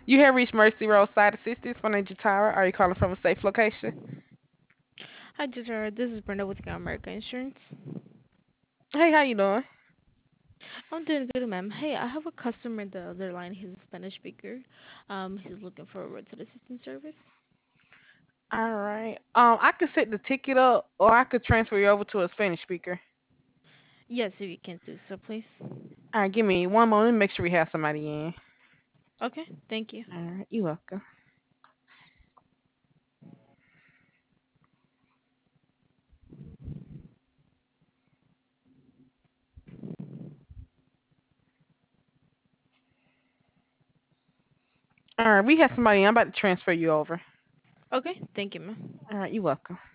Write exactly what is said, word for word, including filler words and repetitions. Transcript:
You have reached Mercy Roadside Assistance. My name's Jatara. Are you calling from a safe location? Hi, Jessica. This is Brenda with America Insurance. Hey, how you doing? I'm doing good, ma'am. Hey, I have a customer in the other line. He's a Spanish speaker. Um, he's looking for a roadside assistance service. All right. Um, I could set the ticket up, or I could transfer you over to a Spanish speaker. Yes, if you can do so, please. All right, give me one moment. Make sure we have somebody in. Okay, thank you. All right, you're welcome. All right, we have somebody in. I'm about to transfer you over. Okay, thank you, ma'am. All right, you're welcome.